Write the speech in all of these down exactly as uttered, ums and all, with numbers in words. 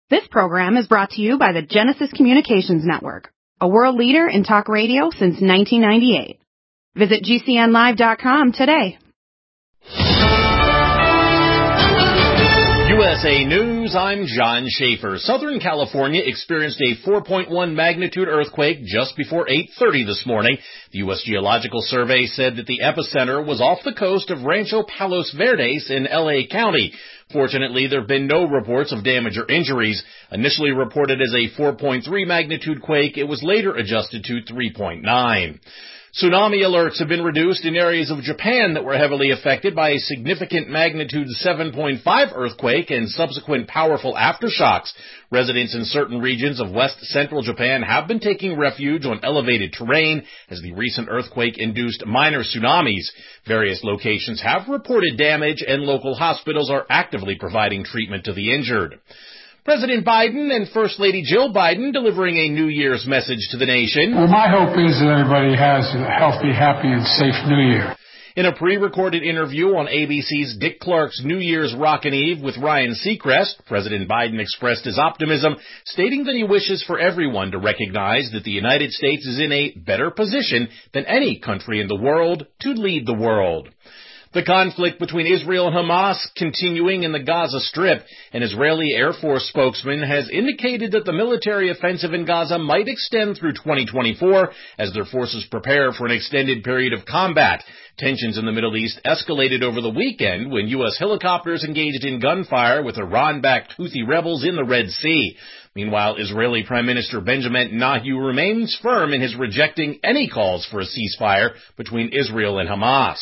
This program is brought to you by the Genesis Communications Network, a world leader in talk radio since nineteen ninety-eight. Visit G C N live dot com today. U S A News, I'm John Schaefer. Southern California experienced a four point one magnitude earthquake just before eight thirty this morning. The U S Geological Survey said that the epicenter was off the coast of Rancho Palos Verdes in L A County. Fortunately, there have been no reports of damage or injuries. Initially reported as a four point three magnitude quake, it was later adjusted to three point nine. Tsunami alerts have been reduced in areas of Japan that were heavily affected by a significant magnitude seven point five earthquake and subsequent powerful aftershocks. Residents in certain regions of west central Japan have been taking refuge on elevated terrain as the recent earthquake induced minor tsunamis. Various locations have reported damage and local hospitals are actively providing treatment to the injured. President Biden and First Lady Jill Biden delivering a New Year's message to the nation. Well, my hope is that everybody has a healthy, happy, and safe New Year. In a pre-recorded interview on A B C's Dick Clark's New Year's Rockin' Eve with Ryan Seacrest, President Biden expressed his optimism, stating that he wishes for everyone to recognize that the United States is in a better position than any country in the world to lead the world. The conflict between Israel and Hamas continuing in the Gaza Strip. An Israeli Air Force spokesman has indicated that the military offensive in Gaza might extend through twenty twenty-four as their forces prepare for an extended period of combat. Tensions in the Middle East escalated over the weekend when U S helicopters engaged in gunfire with Iran-backed Houthi rebels in the Red Sea. Meanwhile, Israeli Prime Minister Benjamin Netanyahu remains firm in his rejecting any calls for a ceasefire between Israel and Hamas.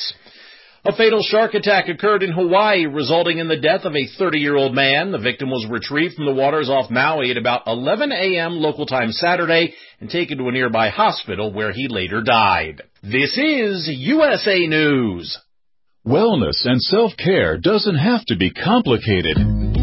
A fatal shark attack occurred in Hawaii, resulting in the death of a thirty-year-old man. The victim was retrieved from the waters off Maui at about eleven a.m. local time Saturday and taken to a nearby hospital where he later died. This is U S A News. Wellness and self-care doesn't have to be complicated.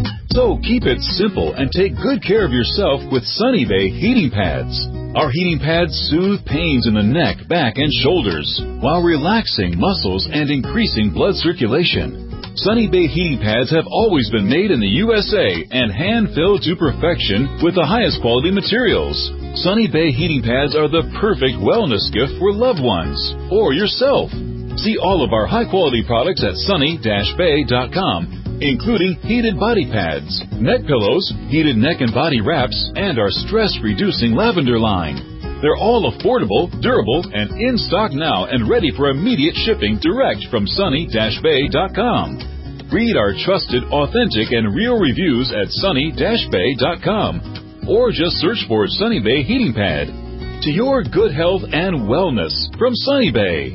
So keep it simple and take good care of yourself with Sunny Bay heating pads. Our heating pads soothe pains in the neck, back, and shoulders while relaxing muscles and increasing blood circulation. Sunny Bay heating pads have always been made in the U S A and hand-filled to perfection with the highest quality materials. Sunny Bay heating pads are the perfect wellness gift for loved ones or yourself. See all of our high-quality products at sunny dash bay dot com, including heated body pads, neck pillows, heated neck and body wraps, and our stress-reducing lavender line. They're all affordable, durable, and in stock now and ready for immediate shipping direct from sunny dash bay dot com. Read our trusted, authentic, and real reviews at sunny dash bay dot com or just search for Sunny Bay Heating Pad. To your good health and wellness from Sunny Bay.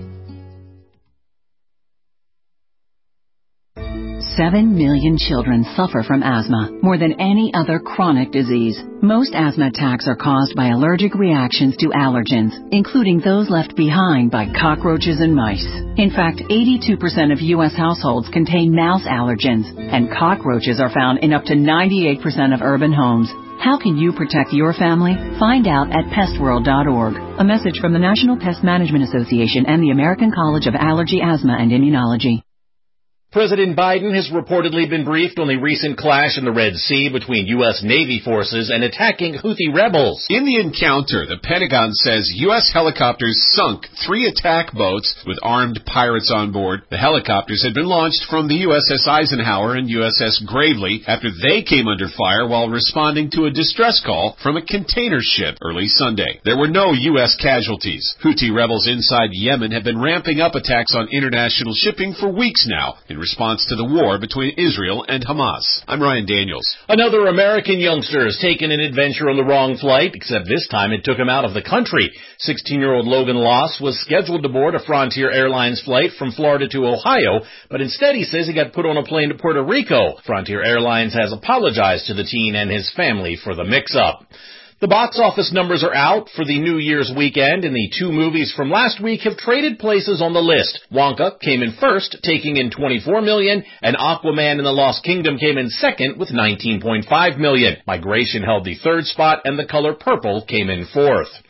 Seven million children suffer from asthma, more than any other chronic disease. Most asthma attacks are caused by allergic reactions to allergens, including those left behind by cockroaches and mice. In fact, eighty-two percent of U S households contain mouse allergens, and cockroaches are found in up to ninety-eight percent of urban homes. How can you protect your family? Find out at pest world dot org. A message from the National Pest Management Association and the American College of Allergy, Asthma, and Immunology. President Biden has reportedly been briefed on the recent clash in the Red Sea between U S Navy forces and attacking Houthi rebels. In the encounter, the Pentagon says U S helicopters sunk three attack boats with armed pirates on board. The helicopters had been launched from the U S S Eisenhower and U S S Gravely after they came under fire while responding to a distress call from a container ship early Sunday. There were no U S casualties. Houthi rebels inside Yemen have been ramping up attacks on international shipping for weeks now in response to the war between Israel and Hamas. I'm Ryan Daniels. Another American youngster has taken an adventure on the wrong flight, except this time it took him out of the country. sixteen-year-old Logan Loss was scheduled to board a Frontier Airlines flight from Florida to Ohio, but instead he says he got put on a plane to Puerto Rico. Frontier Airlines has apologized to the teen and his family for the mix-up. The box office numbers are out for the New Year's weekend, and the two movies from last week have traded places on the list. Wonka came in first, taking in twenty-four million dollars, and Aquaman and the Lost Kingdom came in second with nineteen point five million dollars. Migration held the third spot, and The Color Purple came in fourth.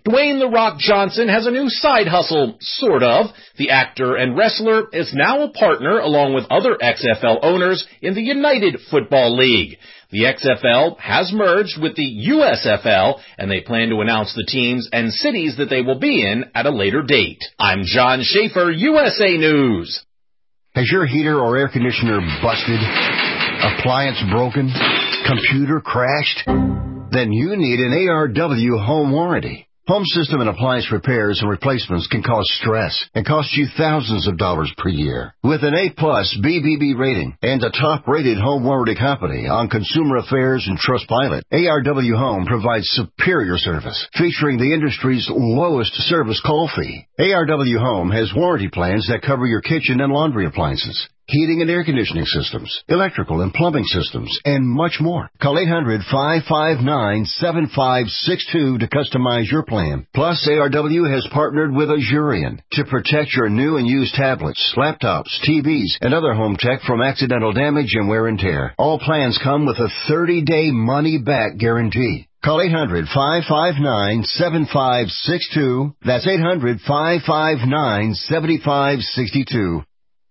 Dwayne "The Rock" Johnson has a new side hustle, sort of. The actor and wrestler is now a partner along with other X F L owners in the United Football League. The X F L has merged with the U S F L, and they plan to announce the teams and cities that they will be in at a later date. I'm John Schaefer, U S A News. Has your heater or air conditioner busted? Appliance broken? Computer crashed? Then you need an A R W home warranty. Home system and appliance repairs and replacements can cause stress and cost you thousands of dollars per year. With an A-plus B B B rating and a top-rated home warranty company on Consumer Affairs and Trustpilot, A R W Home provides superior service, featuring the industry's lowest service call fee. A R W Home has warranty plans that cover your kitchen and laundry appliances, heating and air conditioning systems, electrical and plumbing systems, and much more. Call eight hundred, five five nine, seven five six two to customize your plan. Plus, A R W has partnered with Azurion to protect your new and used tablets, laptops, T Vs, and other home tech from accidental damage and wear and tear. All plans come with a thirty-day money-back guarantee. Call eight hundred, five five nine, seven five six two. That's eight hundred, five five nine, seven five six two.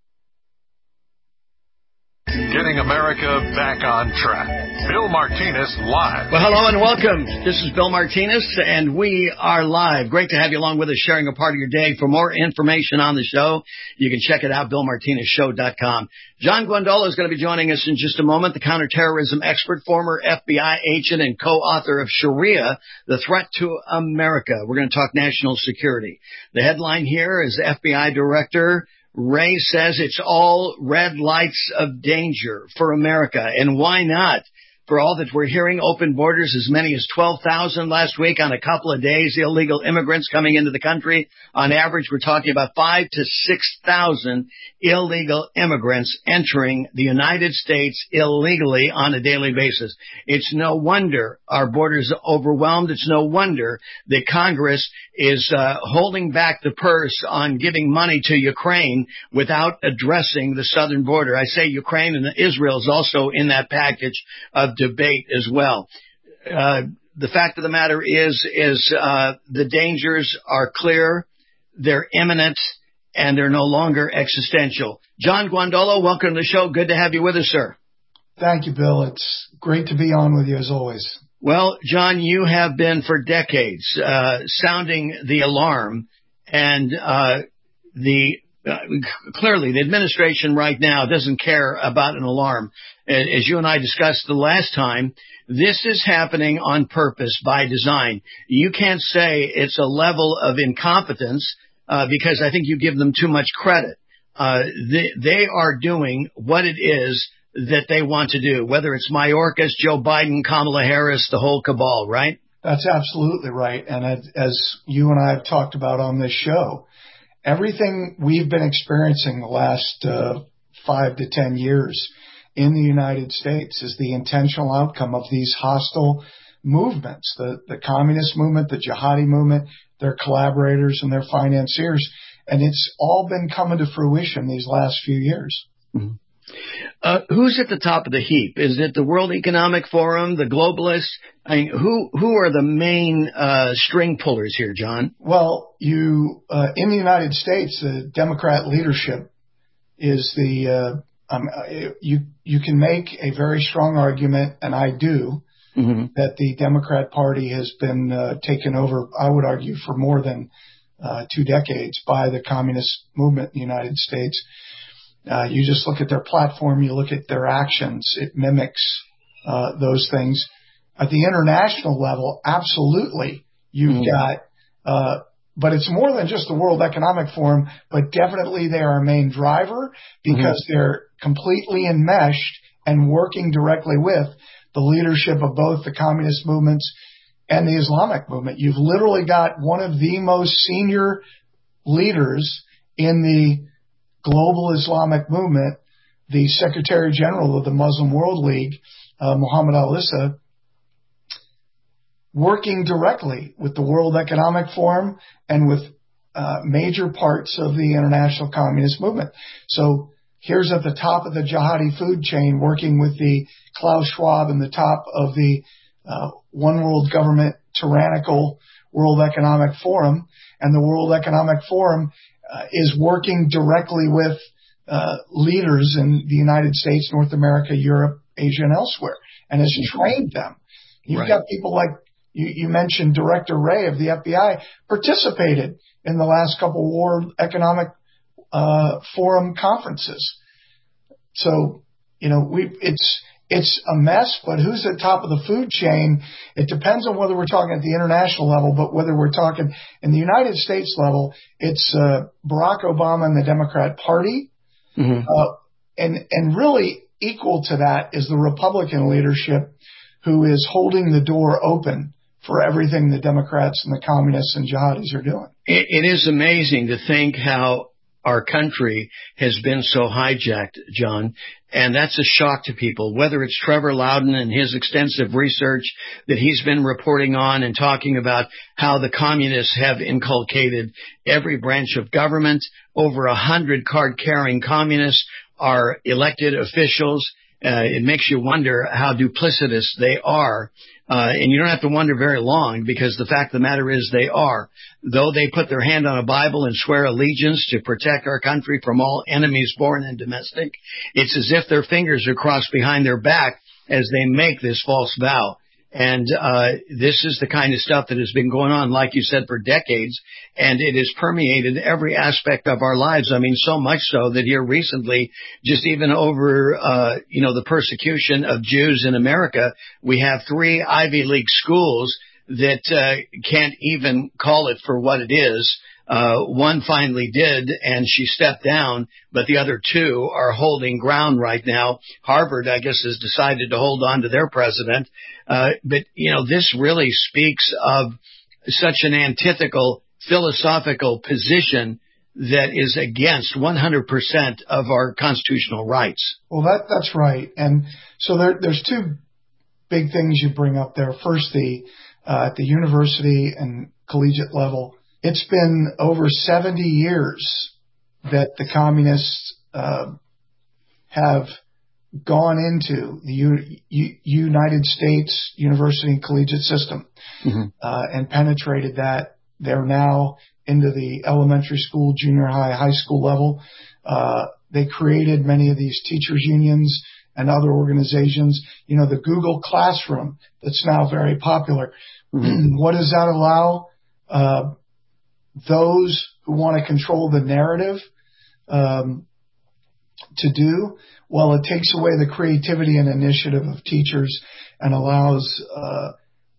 Getting America back on track. Bill Martinez live. Well, hello and welcome. This is Bill Martinez, and we are live. Great to have you along with us, sharing a part of your day. For more information on the show, you can check it out, bill martinez show dot com. John Guandolo is going to be joining us in just a moment, the counterterrorism expert, former F B I agent, and co-author of Sharia, The Threat to America. We're going to talk national security. The headline here is F B I Director Wray says it's all red lights of danger for America. And why not? For all that we're hearing, open borders, as many as twelve thousand last week on a couple of days, illegal immigrants coming into the country. On average, we're talking about five to six thousand illegal immigrants entering the United States illegally on a daily basis. It's no wonder our borders are overwhelmed. It's no wonder that Congress is uh, holding back the purse on giving money to Ukraine without addressing the southern border. I say Ukraine, and Israel is also in that package of debate as well. Uh, the fact of the matter is, is uh, the dangers are clear, they're imminent, and they're no longer existential. John Guandolo, welcome to the show. Good to have you with us, sir. Thank you, Bill. It's great to be on with you as always. Well, John, you have been for decades uh, sounding the alarm, and uh, the uh, clearly the administration right now doesn't care about an alarm. As you and I discussed the last time, this is happening on purpose, by design. You can't say it's a level of incompetence uh, because I think you give them too much credit. Uh, they, they are doing what it is that they want to do, whether it's Mayorkas, Joe Biden, Kamala Harris, the whole cabal, right? That's absolutely right. And as you and I have talked about on this show, everything we've been experiencing the last uh, five to ten years in the United States is the intentional outcome of these hostile movements, the, the communist movement, the jihadi movement, their collaborators and their financiers. And it's all been coming to fruition these last few years. Mm-hmm. Uh, who's at the top of the heap? Is it the World Economic Forum, the globalists? I mean, who who are the main uh, string pullers here, John? Well, you uh, in the United States, the Democrat leadership is the uh, um, you you can make a very strong argument, and I do, mm-hmm. that the Democrat Party has been uh, taken over, I would argue, for more than uh, two decades by the communist movement in the United States. Uh, you just look at their platform, you look at their actions, it mimics uh, those things. At the international level, absolutely, you've mm-hmm. got, uh, but it's more than just the World Economic Forum, but definitely they are a main driver because mm-hmm. they're completely enmeshed and working directly with the leadership of both the communist movements and the Islamic movement. You've literally got one of the most senior leaders in the global Islamic movement, the Secretary General of the Muslim World League, uh, Mohammed al-Issa, working directly with the World Economic Forum and with uh, major parts of the international communist movement. So here's at the top of the jihadi food chain, working with the Klaus Schwab and the top of the uh, one world government tyrannical World Economic Forum, and the World Economic Forum uh, is working directly with uh, leaders in the United States, North America, Europe, Asia, and elsewhere, and has trained them. You've right. got people like you, you mentioned, Director Wray of the F B I participated in the last couple World Economic uh, Forum conferences. So, you know, we it's it's a mess, but who's at the top of the food chain? It depends on whether we're talking at the international level, but whether we're talking in the United States level, it's uh, Barack Obama and the Democrat Party. Mm-hmm. Uh, and, and really equal to that is the Republican leadership, who is holding the door open for everything the Democrats and the communists and jihadis are doing. It, it is amazing to think how our country has been so hijacked, John, and that's a shock to people, whether it's Trevor Loudon and his extensive research that he's been reporting on and talking about how the communists have inculcated every branch of government. Over a hundred card-carrying communists are elected officials. Uh, it makes you wonder how duplicitous they are. Uh, and you don't have to wonder very long, because the fact of the matter is they are. Though they put their hand on a Bible and swear allegiance to protect our country from all enemies, foreign and domestic, it's as if their fingers are crossed behind their back as they make this false vow. And uh this is the kind of stuff that has been going on, like you said, for decades, and it has permeated every aspect of our lives. I mean, so much so that here recently, just even over, uh you know, the persecution of Jews in America, we have three Ivy League schools that uh can't even call it for what it is. Uh, one finally did, and she stepped down, but the other two are holding ground right now. Harvard, I guess, has decided to hold on to their president. Uh, but, you know, this really speaks of such an antithetical philosophical position that is against one hundred percent of our constitutional rights. Well, that that's right. And so there, there's two big things you bring up there. First, the uh, at the university and collegiate level, it's been over seventy years that the communists uh, have gone into the U- U- United States university and collegiate system mm-hmm. uh, and penetrated that. They're now into the elementary school, junior high, high school level. Uh, they created many of these teachers unions and other organizations. You know, the Google Classroom that's now very popular. Mm-hmm. What does that allow? Uh, those who want to control the narrative um, to do? Well, it takes away the creativity and initiative of teachers and allows uh,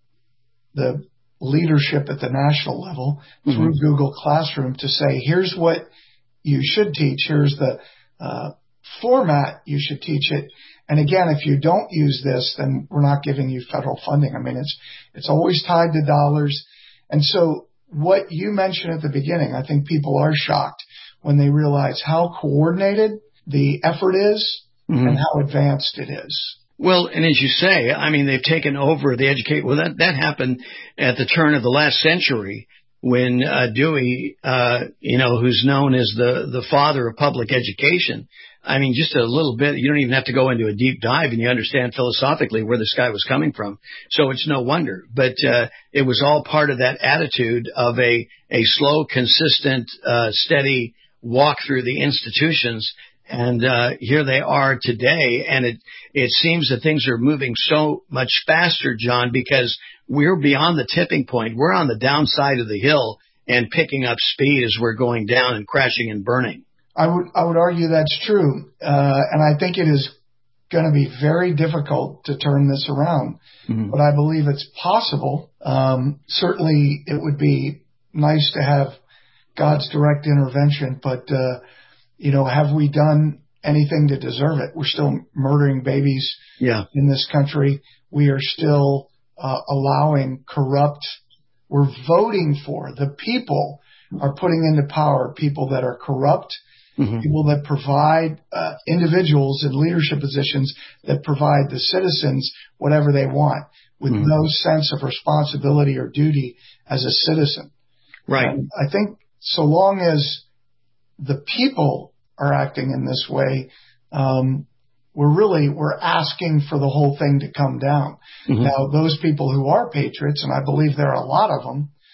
the leadership at the national level mm-hmm. through Google Classroom to say, here's what you should teach, here's the uh, format you should teach it. And again, if you don't use this, then we're not giving you federal funding. I mean, it's it's always tied to dollars. And so what you mentioned at the beginning, I think people are shocked when they realize how coordinated the effort is mm-hmm. and how advanced it is. Well, and as you say, I mean, they've taken over the educate. Well, that, that happened at the turn of the last century when uh, Dewey, uh, you know, who's known as the, the father of public education. I mean, just a little bit, you don't even have to go into a deep dive and you understand philosophically where this guy was coming from. So it's no wonder. But uh, it was all part of that attitude of a, a slow, consistent, uh, steady walk through the institutions. And uh, here they are today. And it, it seems that things are moving so much faster, John, because we're beyond the tipping point. We're on the downside of the hill and picking up speed as we're going down and crashing and burning. I would I would argue that's true, uh, and I think it is going to be very difficult to turn this around. Mm-hmm. But I believe it's possible. Um, certainly, it would be nice to have God's direct intervention. But uh, you know, have we done anything to deserve it? We're still murdering babies yeah. in this country. We are still uh, allowing corrupt. We're voting for the people are putting into power people that are corrupt. Mm-hmm. People that provide uh, individuals in leadership positions that provide the citizens whatever they want with mm-hmm. no sense of responsibility or duty as a citizen. Right. And I think so long as the people are acting in this way, um, we're really, we're asking for the whole thing to come down. Mm-hmm. Now, those people who are patriots, and I believe there are a lot of them,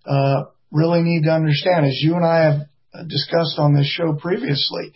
uh, really need to understand, as you and I have discussed on this show previously,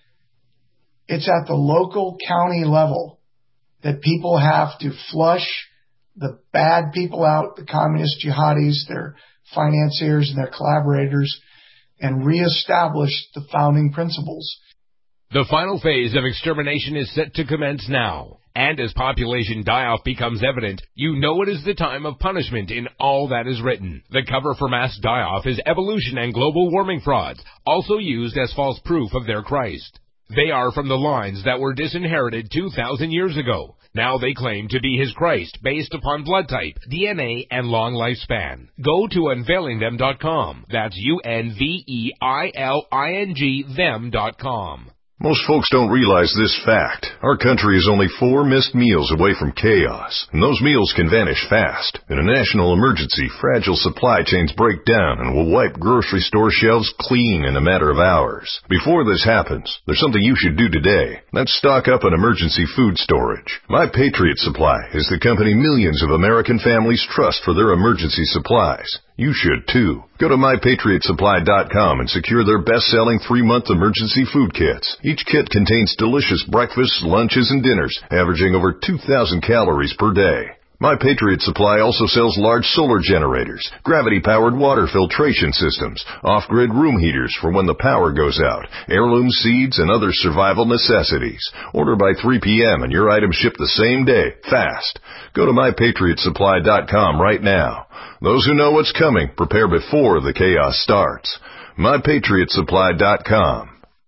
it's at the local county level that people have to flush the bad people out, the communist jihadis, their financiers and their collaborators, and reestablish the founding principles. The final phase of extermination is set to commence now. And as population die-off becomes evident, you know it is the time of punishment in all that is written. The cover for mass die-off is evolution and global warming frauds, also used as false proof of their Christ. They are from the lines that were disinherited two thousand years ago. Now they claim to be his Christ based upon blood type, D N A, and long lifespan. Go to unveiling them dot com. That's U N V E I L I N G them dot com. Most folks don't realize this fact. Our country is only four missed meals away from chaos, and those meals can vanish fast. In a national emergency, fragile supply chains break down and will wipe grocery store shelves clean in a matter of hours. Before this happens, there's something you should do today. That's stock up on emergency food storage. My Patriot Supply is the company millions of American families trust for their emergency supplies. You should, too. Go to my patriot supply dot com and secure their best-selling three-month emergency food kits. Each kit contains delicious breakfasts, lunches, and dinners, averaging over two thousand calories per day. My Patriot Supply also sells large solar generators, gravity-powered water filtration systems, off-grid room heaters for when the power goes out, heirloom seeds, and other survival necessities. Order by three p.m. and your items ship the same day, fast. Go to my patriot supply dot com right now. Those who know what's coming prepare before the chaos starts. my patriot supply dot com.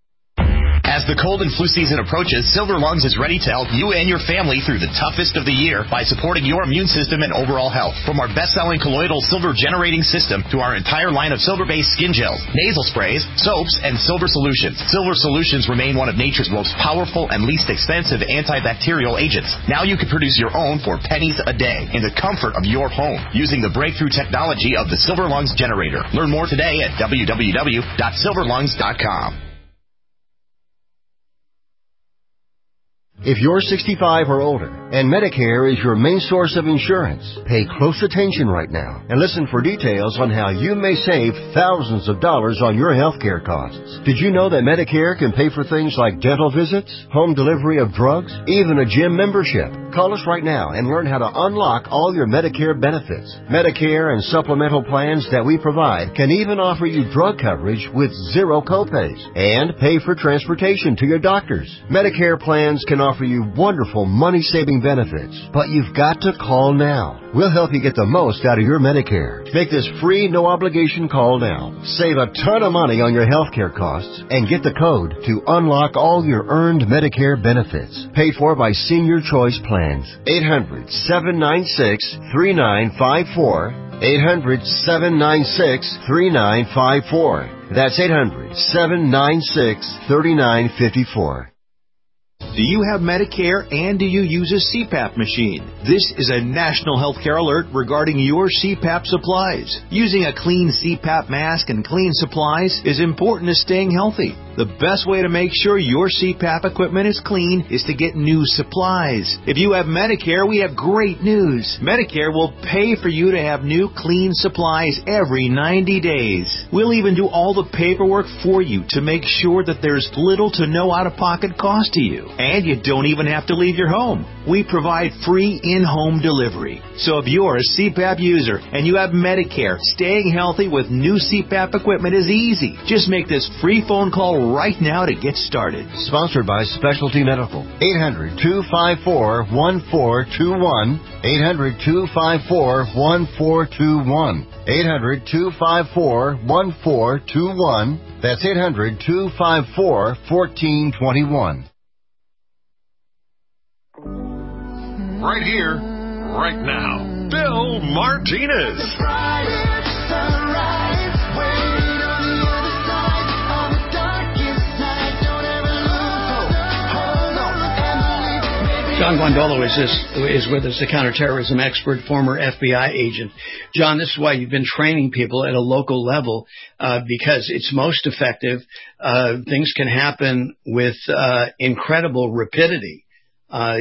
As the cold and flu season approaches, Silver Lungs is ready to help you and your family through the toughest of the year by supporting your immune system and overall health. From our best-selling colloidal silver generating system to our entire line of silver-based skin gels, nasal sprays, soaps, and silver solutions. Silver solutions remain one of nature's most powerful and least expensive antibacterial agents. Now you can produce your own for pennies a day in the comfort of your home using the breakthrough technology of the Silver Lungs generator. Learn more today at w w w dot silver lungs dot com. If you're sixty-five or older and Medicare is your main source of insurance, pay close attention right now and listen for details on how you may save thousands of dollars on your health care costs. Did you know that Medicare can pay for things like dental visits, home delivery of drugs, even a gym membership? Call us right now and learn how to unlock all your Medicare benefits. Medicare and supplemental plans that we provide can even offer you drug coverage with zero copays and pay for transportation to your doctors. Medicare plans can offer you wonderful money-saving benefits, but you've got to call now. We'll help you get the most out of your Medicare. Make this free, no-obligation call now. Save a ton of money on your health care costs and get the code to unlock all your earned Medicare benefits. Paid for by Senior Choice Plans. eight hundred, seven nine six, three nine five four. eight hundred, seven nine six, three nine five four. That's eight hundred, seven nine six, three nine five four. Do you have Medicare and do you use a C PAP machine? This is a national healthcare alert regarding your C PAP supplies. Using a clean C PAP mask and clean supplies is important to staying healthy. The best way to make sure your C PAP equipment is clean is to get new supplies. If you have Medicare, we have great news. Medicare will pay for you to have new clean supplies every ninety days. We'll even do all the paperwork for you to make sure that there's little to no out-of-pocket cost to you. And you don't even have to leave your home. We provide free in-home delivery. So if you're a C PAP user and you have Medicare, staying healthy with new C PAP equipment is easy. Just make this free phone call right now to get started. Sponsored by Specialty Medical. eight hundred, two five four, one four two one. eight hundred, two five four, one four two one. eight hundred, two five four, one four two one. That's eight hundred, two five four, one four two one. Right here, right now, Bill Martinez. John Guandolo is, this, is with us, a counterterrorism expert, former F B I agent. John, this is why you've been training people at a local level, uh, because it's most effective. Uh, things can happen with uh, incredible rapidity. Uh,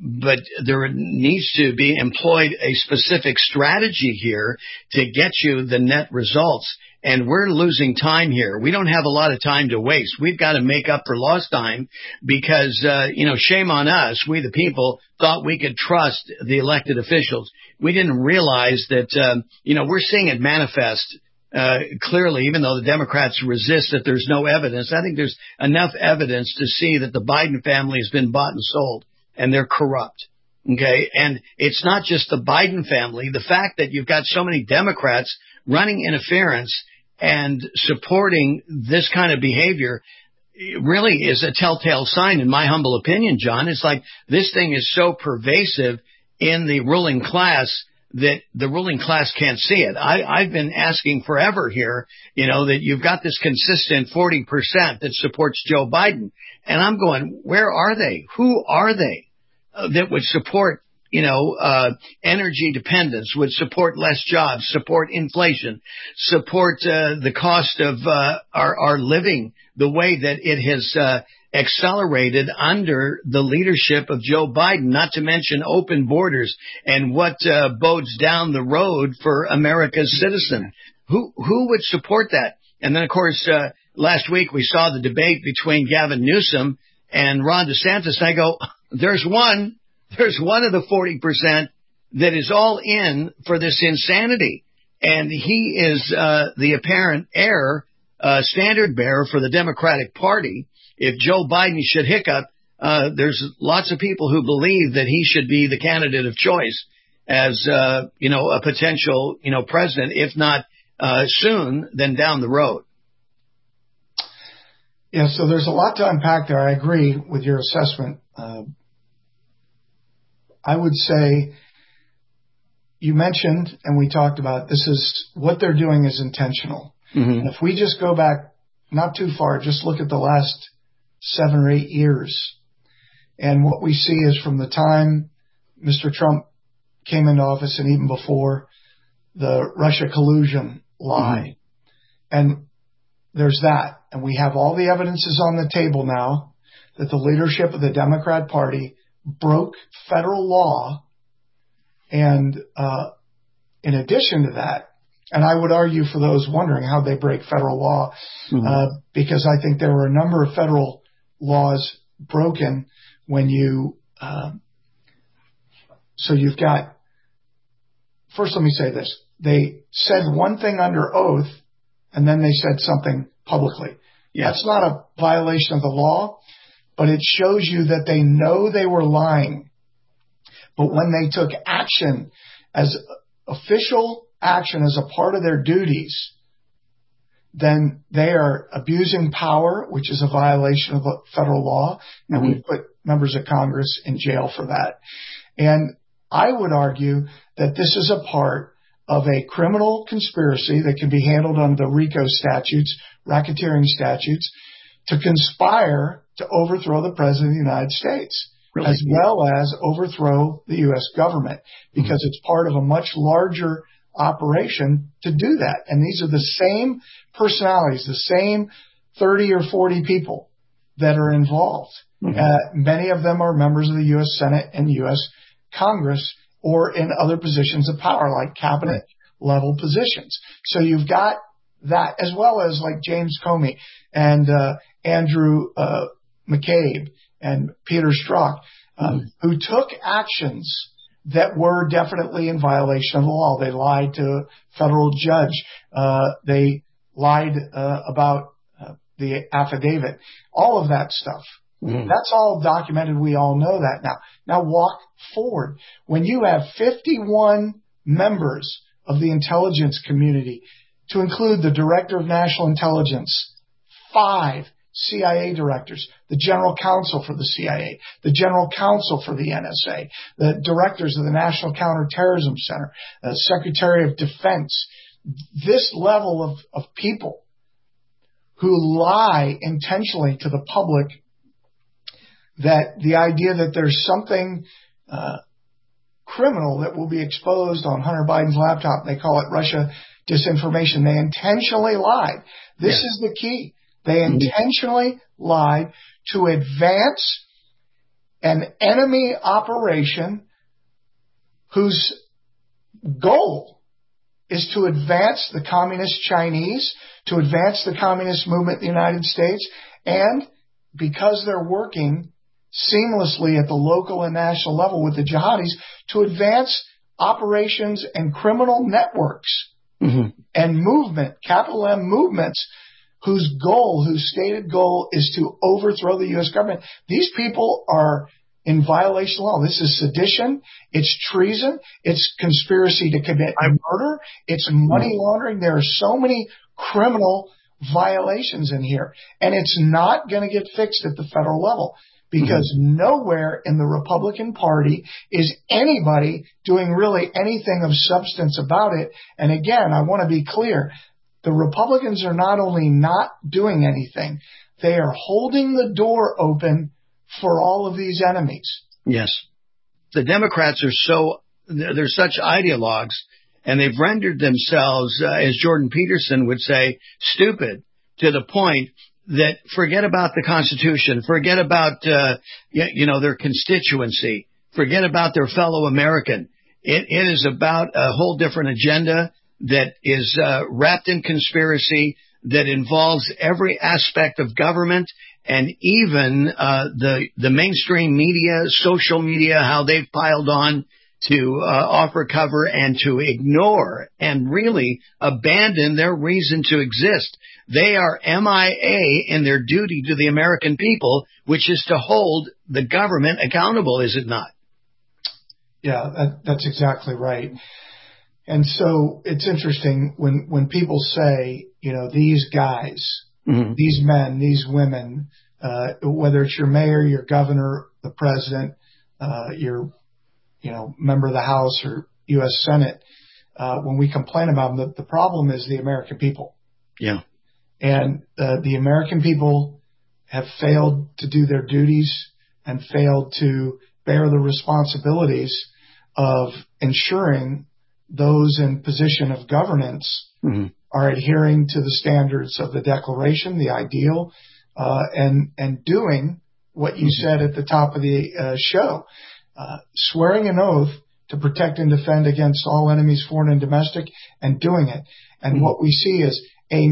but there needs to be employed a specific strategy here to get you the net results. And we're losing time here. We don't have a lot of time to waste. We've got to make up for lost time because, uh, you know, shame on us. We, the people, thought we could trust the elected officials. We didn't realize that, um, you know, we're seeing it manifest uh, clearly, even though the Democrats resist that there's no evidence. I think there's enough evidence to see that the Biden family has been bought and sold, and they're corrupt. Okay. And it's not just the Biden family. The fact that you've got so many Democrats running interference and supporting this kind of behavior really is a telltale sign, in my humble opinion, John. It's like this thing is so pervasive in the ruling class that the ruling class can't see it. I, I've been asking forever here, you know, that you've got this consistent forty percent that supports Joe Biden. And I'm going, where are they? Who are they uh, that would support you know, uh, energy dependence, would support less jobs, support inflation, support, uh, the cost of, uh, our, our living the way that it has, uh, accelerated under the leadership of Joe Biden, not to mention open borders and what, uh, bodes down the road for America's citizen. Who, who would support that? And then, of course, uh, last week we saw the debate between Gavin Newsom and Ron DeSantis. And I go, there's one. There's one of the forty percent that is all in for this insanity. And he is uh, the apparent heir, uh, standard bearer for the Democratic Party. If Joe Biden should hiccup, uh, there's lots of people who believe that he should be the candidate of choice as, uh, you know, a potential, you know, president, if not uh, soon, then down the road. Yeah, so there's a lot to unpack there. I agree with your assessment. Uh, I would say you mentioned, and we talked about, this is what they're doing is intentional. Mm-hmm. And if we just go back not too far, just look at the last seven or eight years. And what we see is from the time Mister Trump came into office and even before, the Russia collusion lie. Mm-hmm. And there's that. And we have all the evidences on the table now that the leadership of the Democrat Party broke federal law. And uh, in addition to that, and I would argue for those wondering how they break federal law, mm-hmm. uh, because I think there were a number of federal laws broken when you, uh, so you've got, first let me say this, they said one thing under oath and then they said something publicly. Yeah. That's not a violation of the law, but it shows you that they know they were lying. But when they took action as official action as a part of their duties, then they are abusing power, which is a violation of federal law. And mm-hmm. we've put members of Congress in jail for that. And I would argue that this is a part of a criminal conspiracy that can be handled under the RICO statutes, racketeering statutes, to conspire to overthrow the President of the United States, really? As well as overthrow the U S government, because mm-hmm. it's part of a much larger operation to do that. And these are the same personalities, the same thirty or forty people that are involved. Mm-hmm. Uh, many of them are members of the U S Senate and U S Congress or in other positions of power, like cabinet right. level positions. So you've got that, as well as like James Comey and uh, Andrew uh, McCabe and Peter Strzok, um, mm-hmm. who took actions that were definitely in violation of the law. They lied to a federal judge. Uh, they lied uh, about uh, the affidavit. All of that stuff. Mm. That's all documented. We all know that now. Now walk forward. When you have fifty-one members of the intelligence community, to include the Director of National Intelligence, five C I A directors, the General Counsel for the C I A, the General Counsel for the N S A, the directors of the National Counterterrorism Center, the Secretary of Defense, this level of, of people who lie intentionally to the public, that the idea that there's something uh, criminal that will be exposed on Hunter Biden's laptop, they call it Russia disinformation. They intentionally lied. This yes. is the key. They intentionally lied to advance an enemy operation whose goal is to advance the communist Chinese, to advance the communist movement in the United States, and because they're working seamlessly at the local and national level with the jihadis, to advance operations and criminal networks mm-hmm. and movement, capital M movements, whose goal, whose stated goal is to overthrow the U S government. These people are in violation of law. This is sedition. It's treason. It's conspiracy to commit murder. It's money laundering. There are so many criminal violations in here. And it's not going to get fixed at the federal level because mm-hmm. nowhere in the Republican Party is anybody doing really anything of substance about it. And again, I want to be clear. The Republicans are not only not doing anything, they are holding the door open for all of these enemies. Yes. The Democrats are so, they're such ideologues, and they've rendered themselves, uh, as Jordan Peterson would say, stupid, to the point that forget about the Constitution, forget about, uh, you know, their constituency, forget about their fellow American. It, it is about a whole different agenda that is uh, wrapped in conspiracy, that involves every aspect of government and even uh, the the mainstream media, social media, how they've piled on to uh, offer cover and to ignore and really abandon their reason to exist. They are M I A in their duty to the American people, which is to hold the government accountable, is it not? Yeah, that, that's exactly right. And so it's interesting when, when people say, you know, these guys, mm-hmm. these men, these women, uh, whether it's your mayor, your governor, the president, uh, your, you know, member of the House or U S Senate, uh, when we complain about them, the, the problem is the American people. Yeah. And uh, the American people have failed to do their duties and failed to bear the responsibilities of ensuring those in position of governance mm-hmm. are adhering to the standards of the Declaration, the ideal, uh, and and doing what you mm-hmm. said at the top of the uh, show, uh, swearing an oath to protect and defend against all enemies, foreign and domestic, and doing it. And mm-hmm. what we see is a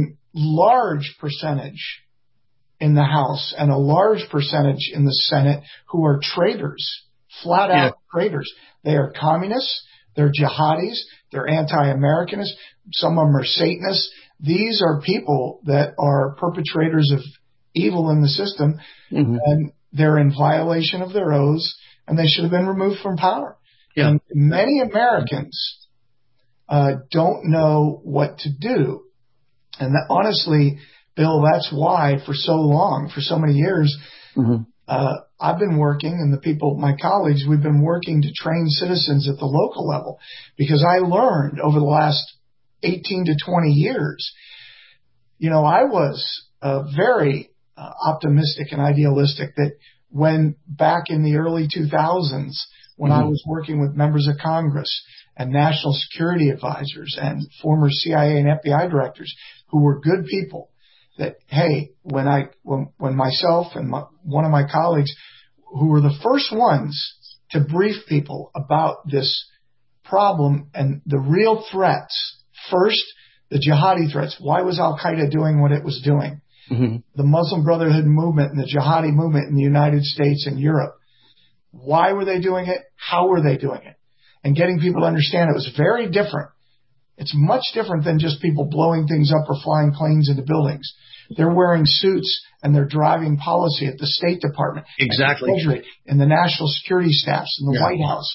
large percentage in the House and a large percentage in the Senate who are traitors, flat out yeah. traitors. They are communists. They're jihadis. They're anti-Americanists. Some of them are Satanists. These are people that are perpetrators of evil in the system, mm-hmm. and they're in violation of their oaths, and they should have been removed from power. Yeah. And many Americans uh, don't know what to do. And that, honestly, Bill, that's why for so long, for so many years, mm-hmm. uh, I've been working, and the people, my colleagues, we've been working to train citizens at the local level, because I learned over the last eighteen to twenty years, you know, I was uh, very uh, optimistic and idealistic that when back in the early two thousands, when mm-hmm. I was working with members of Congress and national security advisors and former C I A and F B I directors who were good people, that, hey, when I, when, when myself and my, one of my colleagues who were the first ones to brief people about this problem and the real threats, first, the jihadi threats. Why was Al-Qaeda doing what it was doing? Mm-hmm. The Muslim Brotherhood movement and the jihadi movement in the United States and Europe. Why were they doing it? How were they doing it? And getting people to understand it was very different. It's much different than just people blowing things up or flying planes into buildings. They're wearing suits and they're driving policy at the State Department. Exactly. And the Treasury, and the national security staffs in the yeah. White House.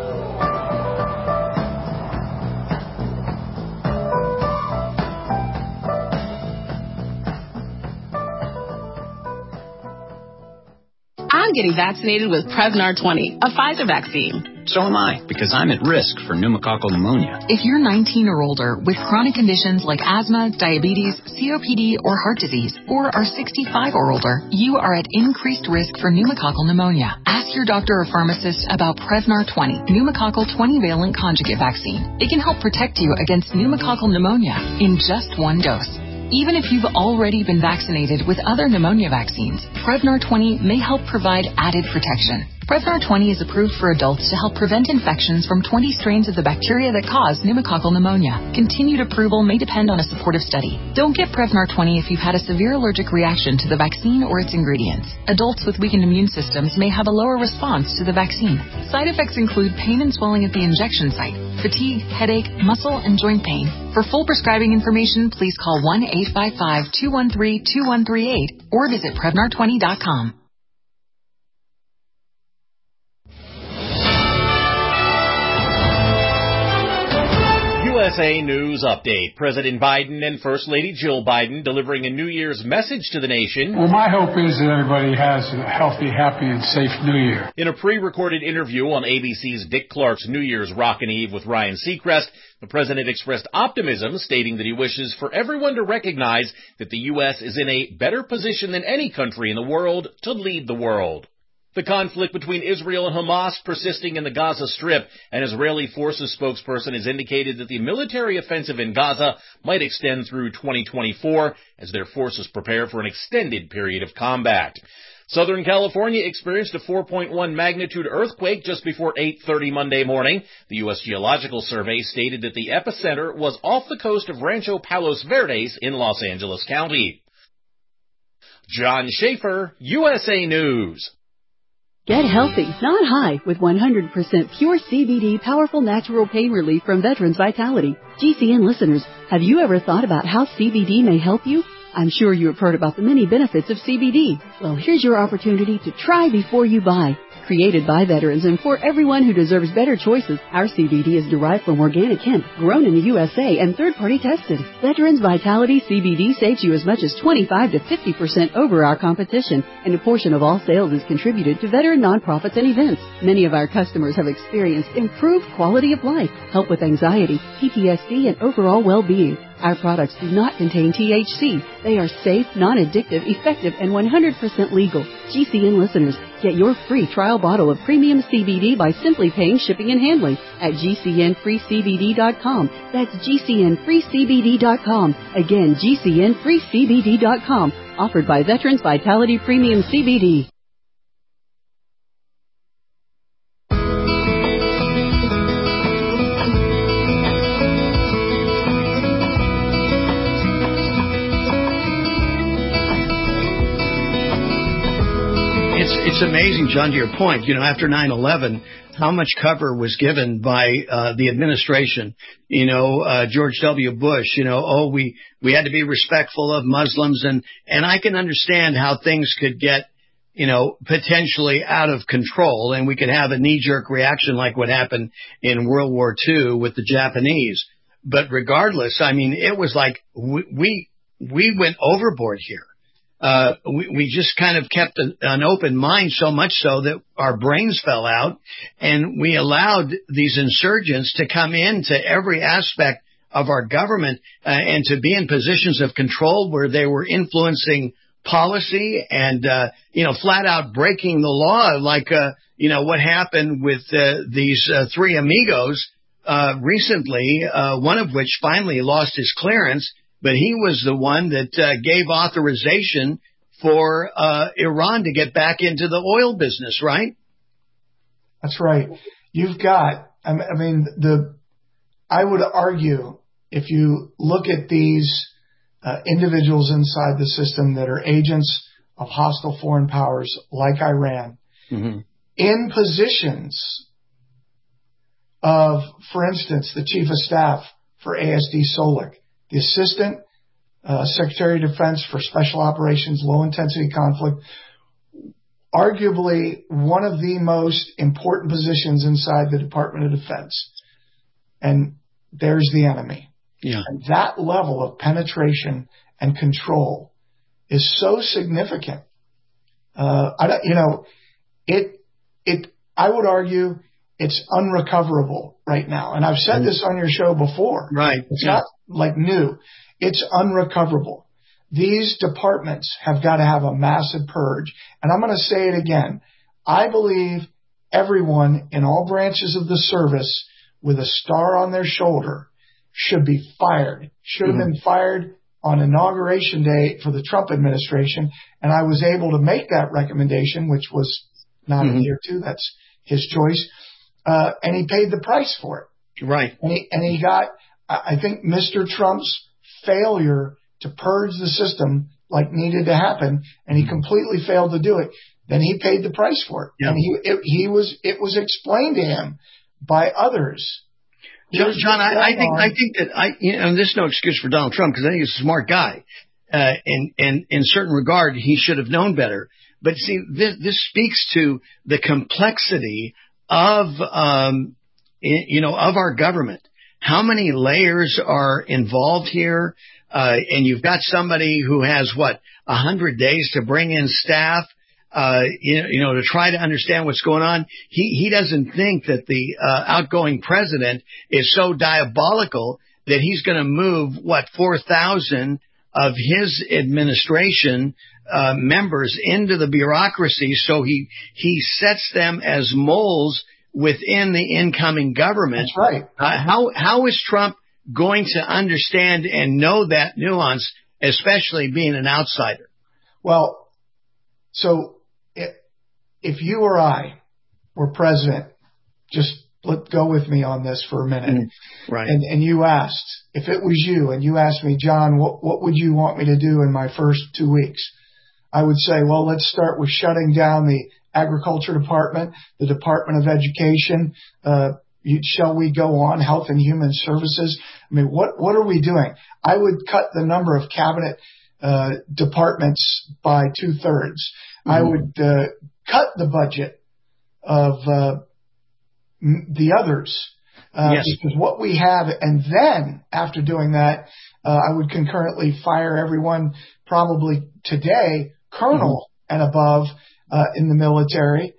I'm getting vaccinated with Prevnar twenty, a Pfizer vaccine. So am I, because I'm at risk for pneumococcal pneumonia. If you're nineteen or older with chronic conditions like asthma, diabetes, C O P D, or heart disease, or are sixty-five or older, you are at increased risk for pneumococcal pneumonia. Ask your doctor or pharmacist about Prevnar twenty, pneumococcal twenty-valent conjugate vaccine. It can help protect you against pneumococcal pneumonia in just one dose. Even if you've already been vaccinated with other pneumonia vaccines, Prevnar twenty may help provide added protection. Prevnar twenty is approved for adults to help prevent infections from twenty strains of the bacteria that cause pneumococcal pneumonia. Continued approval may depend on a supportive study. Don't get Prevnar twenty if you've had a severe allergic reaction to the vaccine or its ingredients. Adults with weakened immune systems may have a lower response to the vaccine. Side effects include pain and swelling at the injection site, fatigue, headache, muscle, and joint pain. For full prescribing information, please call one eight five five, two one three, two one three eight or visit Prevnar twenty dot com. U S A News Update. President Biden and First Lady Jill Biden delivering a New Year's message to the nation. Well, my hope is that everybody has a healthy, happy, and safe New Year. In a pre-recorded interview on A B C's Dick Clark's New Year's Rockin' Eve with Ryan Seacrest, the president expressed optimism, stating that he wishes for everyone to recognize that the U S is in a better position than any country in the world to lead the world. The conflict between Israel and Hamas persisting in the Gaza Strip. An Israeli forces spokesperson has indicated that the military offensive in Gaza might extend through twenty twenty-four as their forces prepare for an extended period of combat. Southern California experienced a four point one magnitude earthquake just before eight thirty Monday morning. The U S Geological Survey stated that the epicenter was off the coast of Rancho Palos Verdes in Los Angeles County. John Schaefer, U S A News. Get healthy, not high, with one hundred percent pure C B D powerful natural pain relief from Veterans Vitality. G C N listeners, have you ever thought about how C B D may help you? I'm sure you have heard about the many benefits of C B D. Well, here's your opportunity to try before you buy. Created by veterans and for everyone who deserves better choices, our C B D is derived from organic hemp, grown in the U S A and third-party tested. Veterans Vitality C B D saves you as much as twenty-five to fifty percent over our competition, and a portion of all sales is contributed to veteran nonprofits and events. Many of our customers have experienced improved quality of life, help with anxiety, P T S D, and overall well-being. Our products do not contain T H C. They are safe, non-addictive, effective, and one hundred percent legal. G C N listeners, get your free trial bottle of premium C B D by simply paying shipping and handling at G C N free C B D dot com. That's G C N free C B D dot com. Again, G C N free C B D dot com. Offered by Veterans Vitality Premium C B D. It's amazing, John, to your point, you know, after nine eleven, how much cover was given by uh, the administration, you know, uh, George W. Bush, you know, oh, we, we had to be respectful of Muslims. And, and I can understand how things could get, you know, potentially out of control, and we could have a knee-jerk reaction like what happened in World War Two with the Japanese. But regardless, I mean, it was like we we, we went overboard here. Uh, we, we just kind of kept an, an open mind, so much so that our brains fell out, and we allowed these insurgents to come into every aspect of our government uh, and to be in positions of control where they were influencing policy and, uh, you know, flat out breaking the law, like, uh, you know, what happened with uh, these uh, three amigos uh, recently, uh, one of which finally lost his clearance. But he was the one that uh, gave authorization for uh, Iran to get back into the oil business, right? That's right. You've got, I mean, the, I would argue if you look at these uh, individuals inside the system that are agents of hostile foreign powers like Iran, mm-hmm. in positions of, for instance, the chief of staff for A S D Solik, the Assistant uh, Secretary of Defense for Special Operations, Low-Intensity Conflict, arguably one of the most important positions inside the Department of Defense. And there's the enemy. Yeah. And that level of penetration and control is so significant. Uh, I don't, you know, it, it, I would argue it's unrecoverable right now. And I've said this on your show before. Right. It's yeah. not like new. It's unrecoverable. These departments have got to have a massive purge. And I'm going to say it again. I believe everyone in all branches of the service with a star on their shoulder should be fired, should have mm-hmm. been fired on Inauguration Day for the Trump administration, and I was able to make that recommendation, which was not mm-hmm. adhered to. That's his choice. Uh, and he paid the price for it. Right. And he, and he got, I think, Mister Trump's failure to purge the system like needed to happen, and he mm-hmm. completely failed to do it. Then he paid the price for it. Yeah. And he, it, he was, it was explained to him by others. John, John I, I think, I think that I, you know, and this is no excuse for Donald Trump because I think he's a smart guy. Uh, and, and in certain regard, he should have known better. But see, this, this speaks to the complexity of, um, you know, of our government. How many layers are involved here? Uh, and you've got somebody who has what, a hundred days to bring in staff. Uh, you know, you know, to try to understand what's going on. He, he doesn't think that the, uh, outgoing president is so diabolical that he's going to move, what, four thousand of his administration, uh, members into the bureaucracy. So he, he sets them as moles within the incoming government. That's right. Uh, how, how is Trump going to understand and know that nuance, especially being an outsider? Well, so, if you or I were president, just let go with me on this for a minute. Mm, right. And, and you asked, if it was you and you asked me, John, what, what would you want me to do in my first two weeks? I would say, well, let's start with shutting down the Agriculture Department, the Department of Education. Uh, you, shall we go on? Health and Human Services. I mean, what, what are we doing? I would cut the number of cabinet, uh, departments by two thirds. Mm-hmm. I would, uh, cut the budget of uh, m- the others uh, yes. because what we have, and then after doing that, uh, I would concurrently fire everyone probably today, colonel mm-hmm. and above uh, in the military,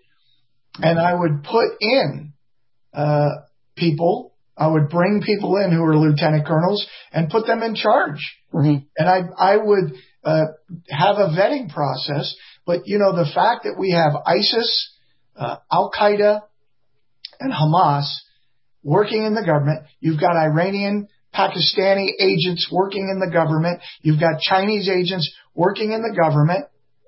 and I would put in uh, people. I would bring people in who are lieutenant colonels and put them in charge, mm-hmm. and I I would uh, have a vetting process. But, you know, the fact that we have ISIS, uh, Al-Qaeda, and Hamas working in the government, you've got Iranian, Pakistani agents working in the government, you've got Chinese agents working in the government,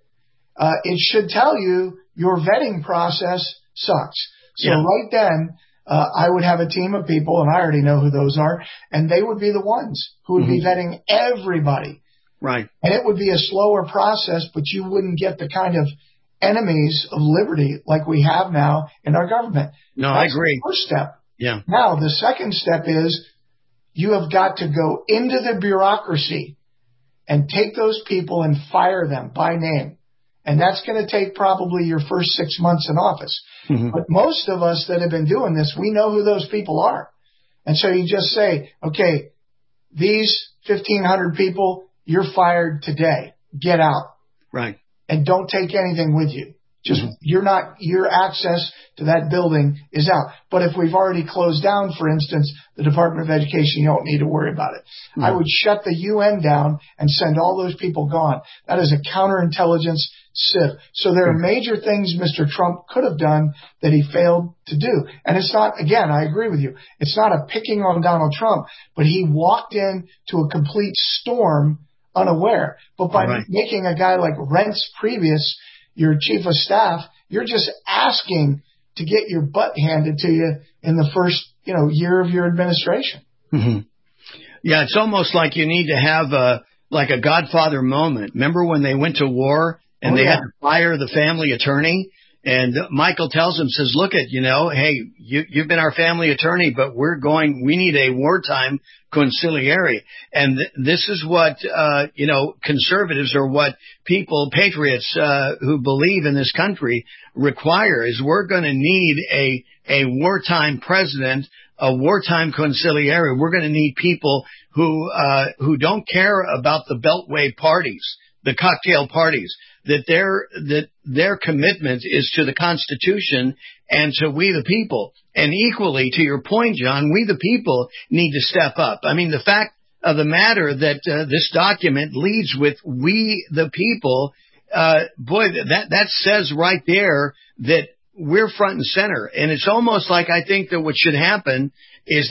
uh, it should tell you your vetting process sucks. So yeah. right then, uh, I would have a team of people, and I already know who those are, and they would be the ones who would mm-hmm. be vetting everybody. Right. And it would be a slower process, but you wouldn't get the kind of enemies of liberty like we have now in our government. No, That's I agree. The first step. Yeah. Now, the second step is you have got to go into the bureaucracy and take those people and fire them by name. And that's going to take probably your first six months in office. Mm-hmm. But most of us that have been doing this, we know who those people are. And so you just say, okay, these fifteen hundred people, you're fired today. Get out. Right. And don't take anything with you. Just, mm-hmm. you're not, your access to that building is out. But if we've already closed down, for instance, the Department of Education, you don't need to worry about it. Mm-hmm. I would shut the U N down and send all those people gone. That is a counterintelligence sieve. So there are major things Mister Trump could have done that he failed to do. And it's not, again, I agree with you. It's not a picking on Donald Trump, but he walked into a complete storm unaware. But by right. making a guy like Reince Priebus your chief of staff, you're just asking to get your butt handed to you in the first, you know, year of your administration. Mm-hmm. Yeah, it's almost like you need to have a like a Godfather moment. Remember when they went to war and oh, they yeah. had to fire the family attorney? And Michael tells him, says, look at, you know, hey, you, you've been our family attorney, but we're going, we need a wartime conciliary. And th- this is what, uh, you know, conservatives or what people, patriots, uh, who believe in this country require is we're going to need a, a wartime president, a wartime conciliary. We're going to need people who, uh, who don't care about the Beltway parties, the cocktail parties, that their, that their commitment is to the Constitution and to we the people. And equally, to your point, John, we the people need to step up. I mean, the fact of the matter that uh, this document leads with we the people, uh, boy, that, that says right there that we're front and center. And it's almost like I think that what should happen is that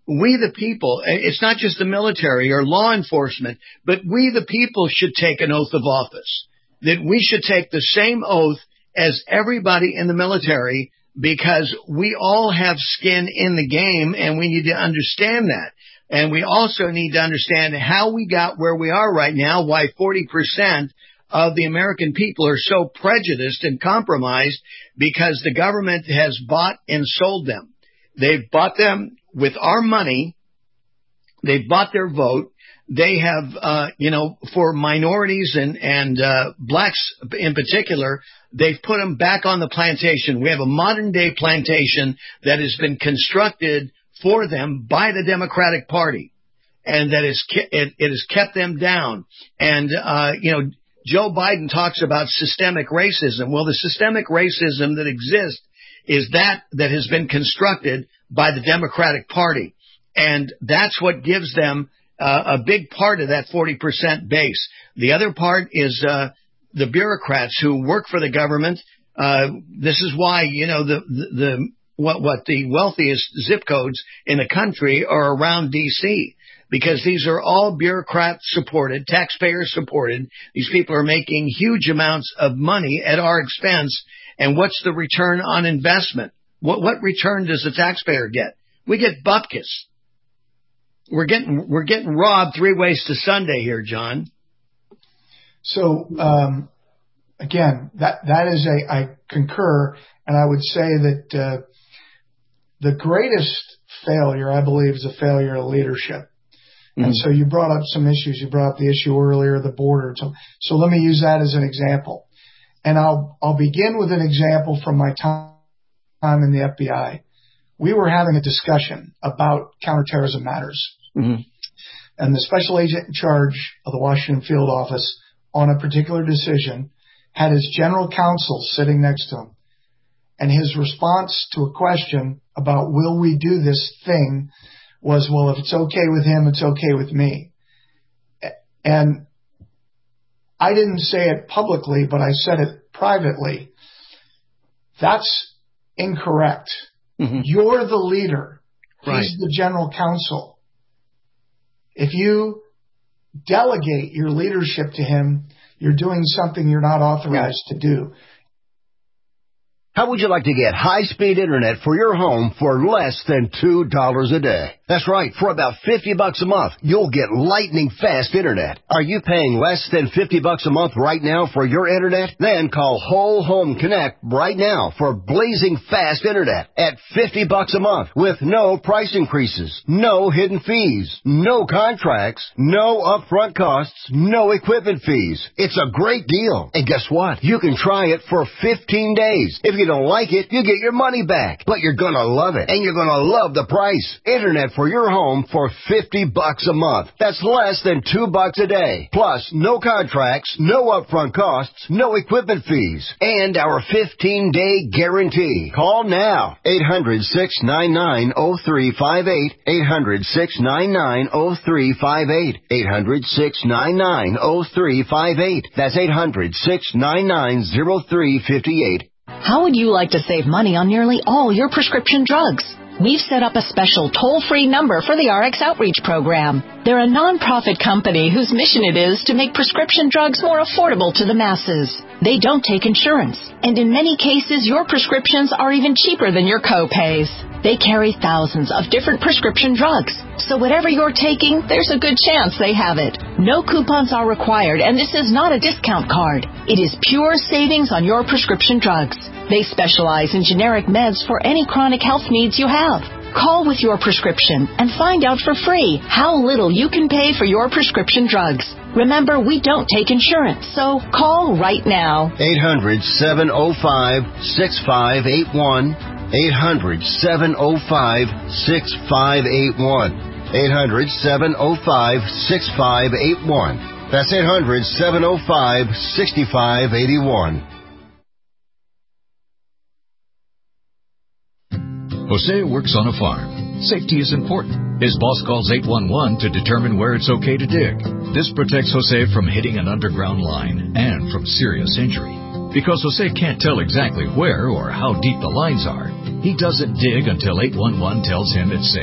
we the people, it's not just the military or law enforcement, but we the people should take an oath of office, that we should take the same oath as everybody in the military, because we all have skin in the game, and we need to understand that. And we also need to understand how we got where we are right now, why forty percent of the American people are so prejudiced and compromised, because the government has bought and sold them. They've bought them with our money. They've bought their vote. They have, uh, you know, for minorities and, and, uh, blacks in particular, they've put them back on the plantation. We have a modern day plantation that has been constructed for them by the Democratic Party, and that is, it, it has kept them down. And, uh, you know, Joe Biden talks about systemic racism. Well, the systemic racism that exists is that that has been constructed by the Democratic Party. And that's what gives them uh, a big part of that forty percent base. The other part is uh, the bureaucrats who work for the government. Uh, this is why, you know, the, the, the what, what the wealthiest zip codes in the country are around D C, because these are all bureaucrat supported, taxpayer supported. These people are making huge amounts of money at our expense. And what's the return on investment? What, what return does the taxpayer get? We get bupkis. We're getting, we're getting robbed three ways to Sunday here, John. So, um, again, that, that is a, I concur. And I would say that, uh, the greatest failure, I believe, is a failure of leadership. Mm-hmm. And so you brought up some issues. You brought up the issue earlier, the border. So, so let me use that as an example. And I'll, I'll begin with an example from my time in the F B I. We were having a discussion about counterterrorism matters. Mm-hmm. And the special agent in charge of the Washington field office on a particular decision had his general counsel sitting next to him. And his response to a question about will we do this thing was, well, if it's okay with him, it's okay with me. And I didn't say it publicly, but I said it privately. That's incorrect. Mm-hmm. You're the leader. Right. He's the general counsel. If you delegate your leadership to him, you're doing something you're not authorized yeah. to do. How would you like to get high-speed internet for your home for less than two dollars a day? That's right. For about fifty bucks a month, you'll get lightning-fast internet. Are you paying less than fifty bucks a month right now for your internet? Then call Whole Home Connect right now for blazing fast internet at fifty bucks a month with no price increases, no hidden fees, no contracts, no upfront costs, no equipment fees. It's a great deal. And guess what? You can try it for fifteen days. If you don't like it, you get your money back. But you're gonna love it, and you're gonna love the price. Internet for your home for fifty bucks a month. That's less than two bucks a day. Plus, no contracts, no upfront costs, no equipment fees, and our fifteen-day guarantee. Call now. eight hundred, six nine nine, oh three five eight. eight hundred, six nine nine, oh three five eight. eight hundred, six nine nine, oh three five eight. That's eight hundred, six nine nine, oh three five eight. How would you like to save money on nearly all your prescription drugs? We've set up a special toll-free number for the R X Outreach Program. They're a nonprofit company whose mission it is to make prescription drugs more affordable to the masses. They don't take insurance, and in many cases, your prescriptions are even cheaper than your co-pays. They carry thousands of different prescription drugs, so whatever you're taking, there's a good chance they have it. No coupons are required, and this is not a discount card. It is pure savings on your prescription drugs. They specialize in generic meds for any chronic health needs you have. Call with your prescription and find out for free how little you can pay for your prescription drugs. Remember, we don't take insurance, so call right now. eight hundred, seven oh five, six five eight one. eight hundred, seven oh five, six five eight one. eight hundred, seven oh five, six five eight one. That's eight hundred, seven oh five, six five eight one. Jose works on a farm. Safety is important. His boss calls eight one one to determine where it's okay to dig. This protects Jose from hitting an underground line and from serious injury. Because Jose can't tell exactly where or how deep the lines are, he doesn't dig until eight one one tells him it's safe.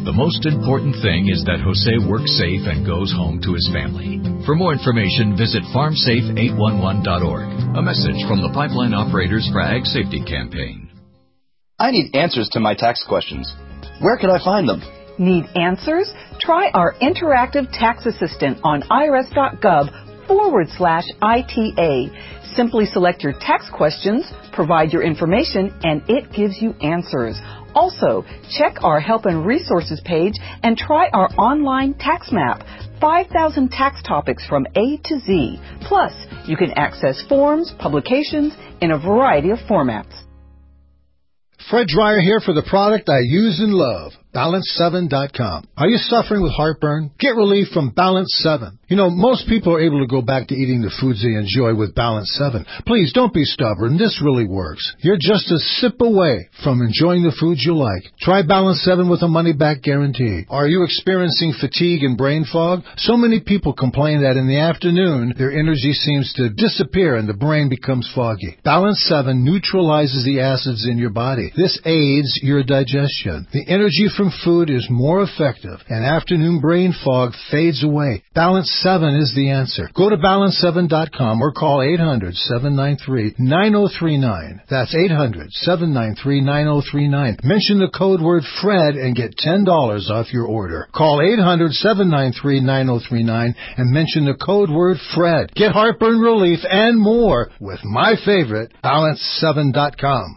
The most important thing is that Jose works safe and goes home to his family. For more information, visit farm safe eight one one dot org. A message from the Pipeline Operators for Ag Safety Campaign. I need answers to my tax questions. Where can I find them? Need answers? Try our interactive tax assistant on irs.gov forward slash ITA. Simply select your tax questions, provide your information, and it gives you answers. Also, check our Help and Resources page and try our online tax map. five thousand tax topics from A to Z. Plus, you can access forms, publications in a variety of formats. Fred Dreyer here for the product I use and love, balance seven dot com. Are you suffering with heartburn? Get relief from Balance seven. You know, most people are able to go back to eating the foods they enjoy with Balance seven. Please, don't be stubborn. This really works. You're just a sip away from enjoying the foods you like. Try Balance seven with a money-back guarantee. Are you experiencing fatigue and brain fog? So many people complain that in the afternoon, their energy seems to disappear and the brain becomes foggy. Balance seven neutralizes the acids in your body. This aids your digestion. The energy from food is more effective, and afternoon brain fog fades away. Balance seven is the answer. Go to balance seven dot com or call eight hundred, seven nine three, nine oh three nine. That's eight hundred, seven nine three, nine oh three nine. Mention the code word FRED and get ten dollars off your order. Call eight hundred, seven nine three, nine oh three nine and mention the code word FRED. Get heartburn relief and more with my favorite, balance seven dot com.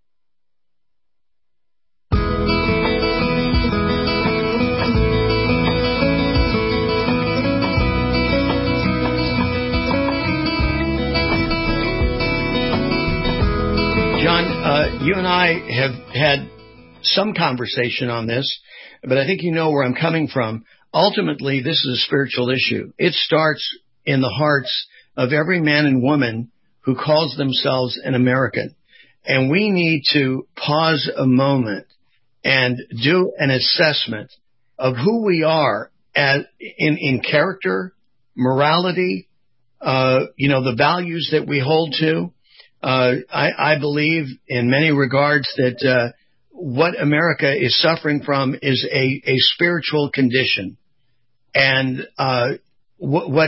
John, uh, you and I have had some conversation on this, but I think you know where I'm coming from. Ultimately, this is a spiritual issue. It starts in the hearts of every man and woman who calls themselves an American. And we need to pause a moment and do an assessment of who we are as, in, in character, morality, uh, you know, the values that we hold to. Uh, I, I believe in many regards that uh, what America is suffering from is a, a spiritual condition. And uh, what, what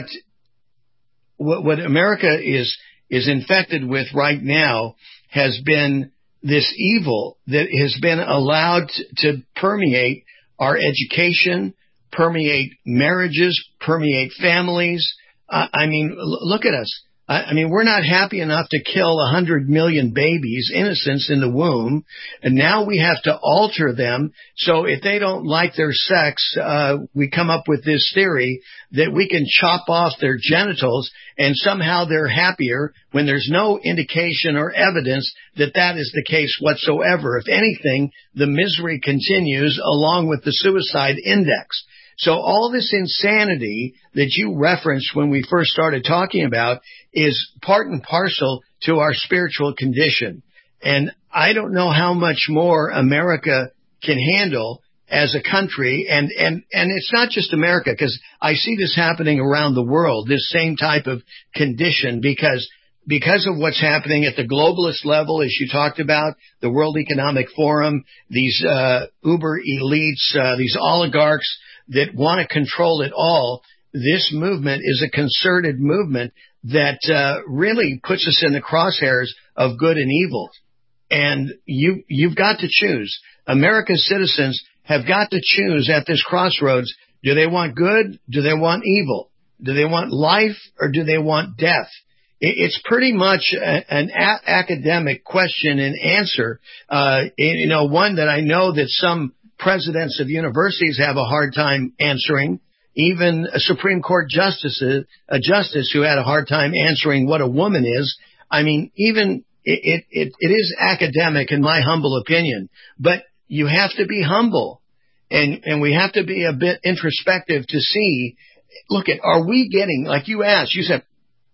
what America is is infected with right now has been this evil that has been allowed to permeate our education, permeate marriages, permeate families. Uh, I mean, l- look at us. I mean, we're not happy enough to kill a hundred million babies, innocents in the womb, and now we have to alter them. So if they don't like their sex, uh, we come up with this theory that we can chop off their genitals and somehow they're happier when there's no indication or evidence that that is the case whatsoever. If anything, the misery continues along with the suicide index. So all this insanity that you referenced when we first started talking about is part and parcel to our spiritual condition. And I don't know how much more America can handle as a country. And, and, and it's not just America, because I see this happening around the world, this same type of condition, because because of what's happening at the globalist level, as you talked about, the World Economic Forum, these uh, uber elites, uh, these oligarchs that want to control it all. This movement is a concerted movement that uh, really puts us in the crosshairs of good and evil. And you, you've got to choose. America's citizens have got to choose at this crossroads. Do they want good? Do they want evil? Do they want life or do they want death? It's pretty much a, an a- academic question and answer, uh, you know, one that I know that some presidents of universities have a hard time answering. Even a Supreme Court justice, a justice who had a hard time answering what a woman is. I mean, even it, it, it is academic in my humble opinion, but you have to be humble and, and we have to be a bit introspective to see, look at, are we getting, like you asked, you said,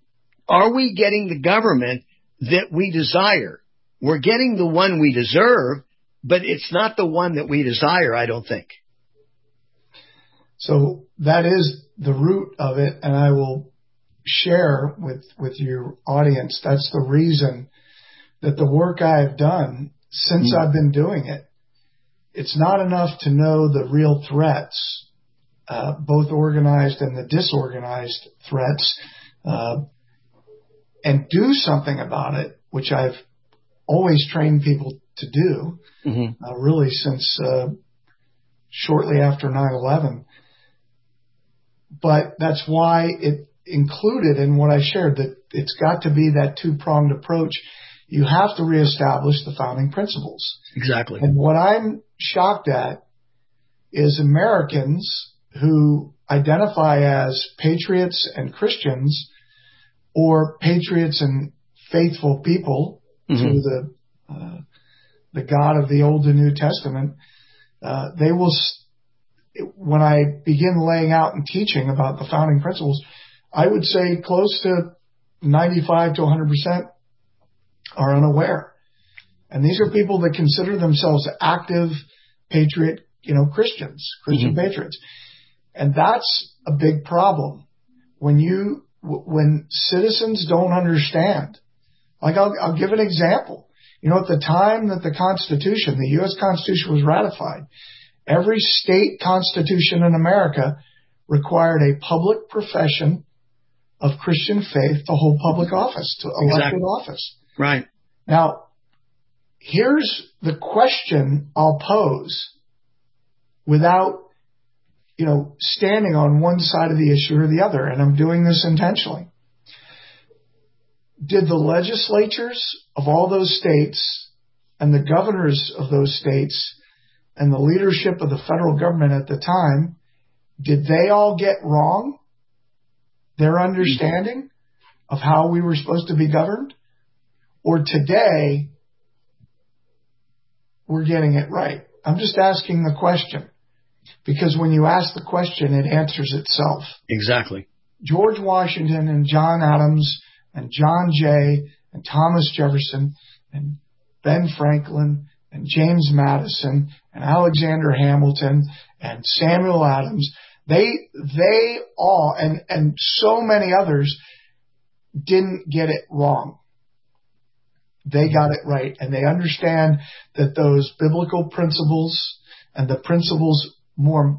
are we getting the government that we desire? We're getting the one we deserve, but it's not the one that we desire, I don't think. So that is the root of it, and I will share with, with your audience, that's the reason that the work I have done since mm. I've been doing it it's not enough to know the real threats, uh, both organized and the disorganized threats, uh, and do something about it, which I've always trained people to do, mm-hmm. uh, really since uh, shortly after nine eleven. But that's why it included in what I shared that it's got to be that two-pronged approach. You have to reestablish the founding principles. Exactly. And what I'm shocked at is Americans who identify as patriots and Christians, or patriots and faithful people mm-hmm. to the uh, the God of the Old and New Testament. Uh, they will, when I begin laying out and teaching about the founding principles, I would say close to ninety-five to one hundred percent are unaware. And these are people that consider themselves active patriot, you know, Christians, Christian mm-hmm. patriots. And that's a big problem. When you, when citizens don't understand, like I'll, I'll give an example. You know, at the time that the Constitution, the U S Constitution was ratified, every state constitution in America required a public profession of Christian faith to hold public office, to elected exactly. office. Right. Now, here's the question I'll pose without, you know, standing on one side of the issue or the other, and I'm doing this intentionally. Did the legislatures of all those states and the governors of those states and the leadership of the federal government at the time, did they all get wrong their understanding of how we were supposed to be governed? Or today, we're getting it right? I'm just asking the question, because when you ask the question, it answers itself. Exactly. George Washington and John Adams and John Jay and Thomas Jefferson and Ben Franklin and James Madison and Alexander Hamilton and Samuel Adams, they they all, and, and so many others, didn't get it wrong. They got it right, and they understand that those biblical principles and the principles more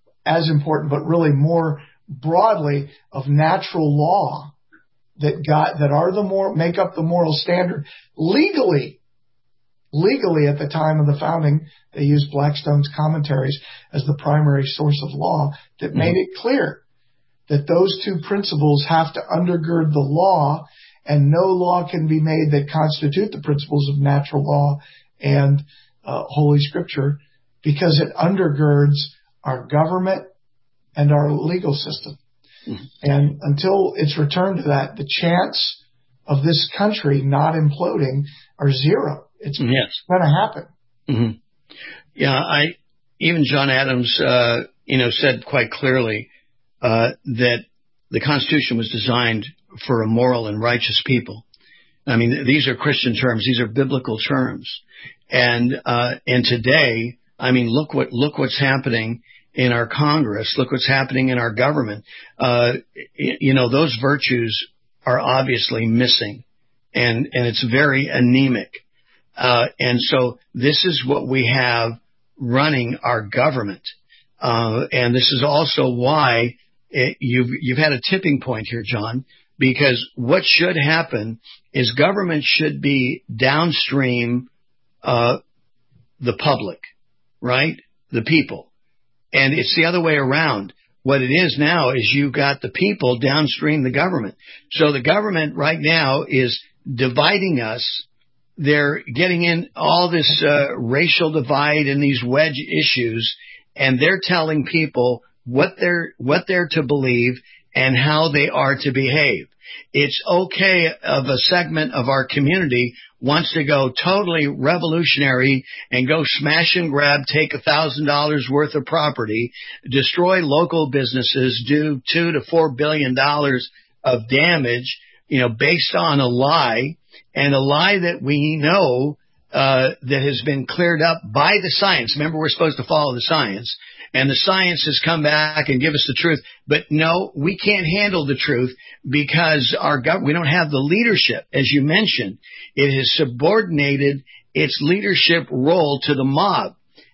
as important, but really more broadly, of natural law that got that are the more make up the moral standard legally. Legally, at the time of the founding, they used Blackstone's commentaries as the primary source of law that made it clear that those two principles have to undergird the law, and no law can be made that constitute the principles of natural law and uh, Holy Scripture, because it undergirds our government and our legal system. Mm-hmm. And until it's returned to that, the chance of this country not imploding are zero. It's yes. going to happen. Mm-hmm. Yeah, I even John Adams, uh, you know, said quite clearly uh, that the Constitution was designed for a moral and righteous people. I mean, these are Christian terms; these are biblical terms. And uh, and today, I mean, look what look what's happening in our Congress. Look what's happening in our government. Uh, you know, those virtues are obviously missing, and and it's very anemic. Uh, and so this is what we have running our government. Uh, and this is also why it, you've, you've had a tipping point here, John, because what should happen is government should be downstream, uh, the public, right? The people. And it's the other way around. What it is now is you've got the people downstream the government. So the government right now is dividing us. They're getting in all this uh, racial divide and these wedge issues, and they're telling people what they're what they're to believe and how they are to behave. It's okay if a segment of our community wants to go totally revolutionary and go smash and grab, take a thousand dollars worth of property, destroy local businesses, do two to four billion dollars of damage, you know, based on a lie. And a lie that we know uh, that has been cleared up by the science. Remember, we're supposed to follow the science. And the science has come back and give us the truth. But no, we can't handle the truth because our gov- we don't have the leadership. As you mentioned, it has subordinated its leadership role to the mob.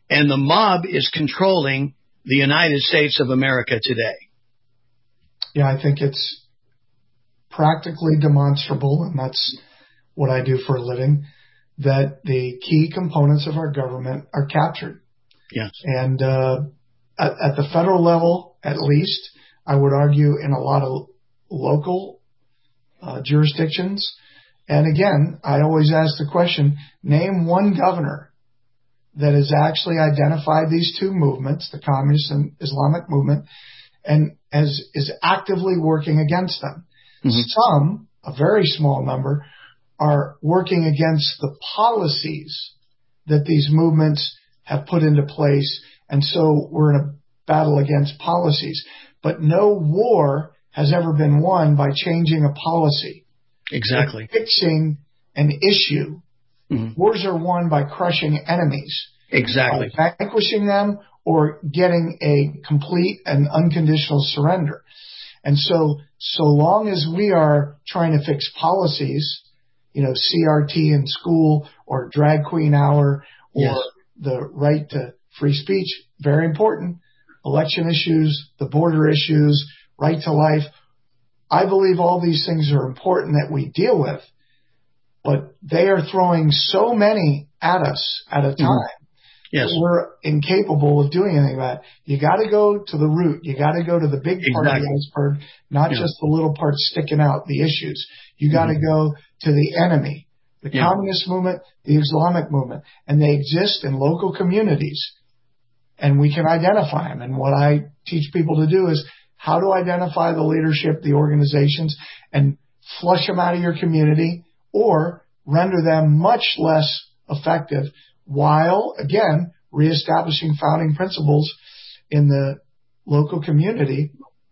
and the mob is controlling the United States of America today. Yeah, I think it's practically demonstrable, and that's what I do for a living, that the key components of our government are captured. Yes. And uh, at, at the federal level, at least, I would argue in a lot of local uh, jurisdictions. And again, I always ask the question, name one governor that has actually identified these two movements, the communist and Islamic movement, and as is actively working against them. Mm-hmm. Some, a very small number, are working against the policies that these movements have put into place, and so we're in a battle against policies. But no war has ever been won by changing a policy. Exactly. Or fixing an issue. Mm-hmm. Wars are won by crushing enemies. Exactly. By vanquishing them or getting a complete and unconditional surrender. And so, so long as we are trying to fix policies, you know, C R T in school or drag queen hour or yes. the right to free speech, very important, election issues, the border issues, right to life. I believe all these things are important that we deal with, but they are throwing so many at us at a time. Mm-hmm. Yes. We're incapable of doing anything about it. You got to go to the root. You got to go to the big part exactly. of the iceberg, not yeah. just the little parts sticking out, the issues. You got to mm-hmm. go to the enemy, the yeah. communist movement, the Islamic movement, and they exist in local communities, and we can identify them. And what I teach people to do is how to identify the leadership, the organizations, and flush them out of your community or render them much less effective while, again, reestablishing founding principles in the local community.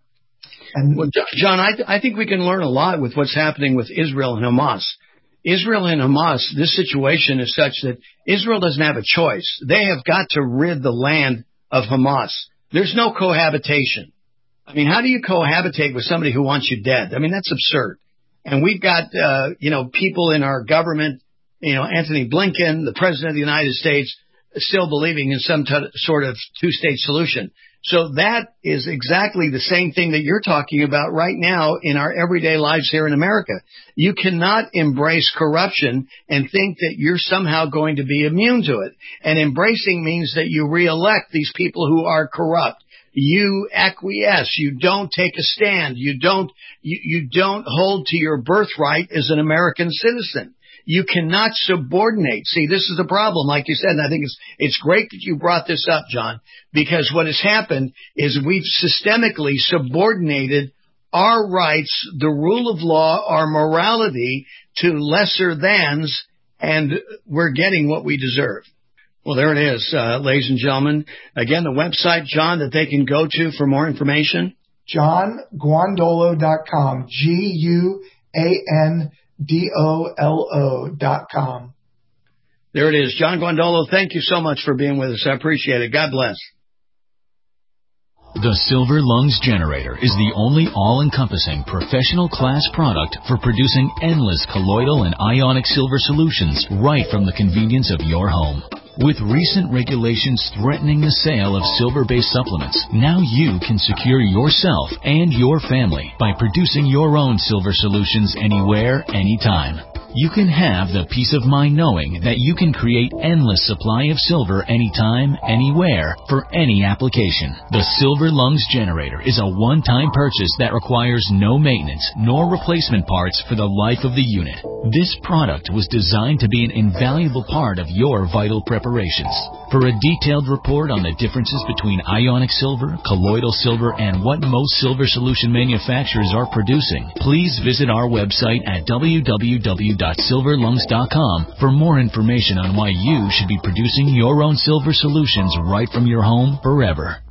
And well, John, I, th- I think we can learn a lot with what's happening with Israel and Hamas. Israel and Hamas, this situation is such that Israel doesn't have a choice. They have got to rid the land of Hamas. There's no cohabitation. I mean, how do you cohabitate with somebody who wants you dead? I mean, that's absurd. And we've got, uh, you know, people in our government, you know, Anthony Blinken, the president of the United States, still believing in some t- sort of two-state solution. So that is exactly the same thing that you're talking about right now in our everyday lives here in America. You cannot embrace corruption and think that you're somehow going to be immune to it. And embracing means that you reelect these people who are corrupt. You acquiesce. You don't take a stand. You don't, you, you don't hold to your birthright as an American citizen. You cannot subordinate. See, this is the problem, like you said, and I think it's it's great that you brought this up, John, because what has happened is we've systemically subordinated our rights, the rule of law, our morality to lesser thans, and we're getting what we deserve. Well, there it is, uh, ladies and gentlemen. Again, the website, John, that they can go to for more information. john guandolo dot com, G U A N D O L O dot com. There it is. John Guandolo, thank you so much for being with us. I appreciate it. God bless. The Silver Lungs Generator is the only all-encompassing professional class product for producing endless colloidal and ionic silver solutions right from the convenience of your home. With recent regulations threatening the sale of silver-based supplements, now you can secure yourself and your family by producing your own silver solutions anywhere, anytime. You can have the peace of mind knowing that you can create endless supply of silver anytime, anywhere, for any application. The Silver Lungs Generator is a one-time purchase that requires no maintenance nor replacement parts for the life of the unit. This product was designed to be an invaluable part of your vital preparations. For a detailed report on the differences between ionic silver, colloidal silver, and what most silver solution manufacturers are producing, please visit our website at w w w dot silver lungs dot com for more information on why you should be producing your own silver solutions right from your home forever.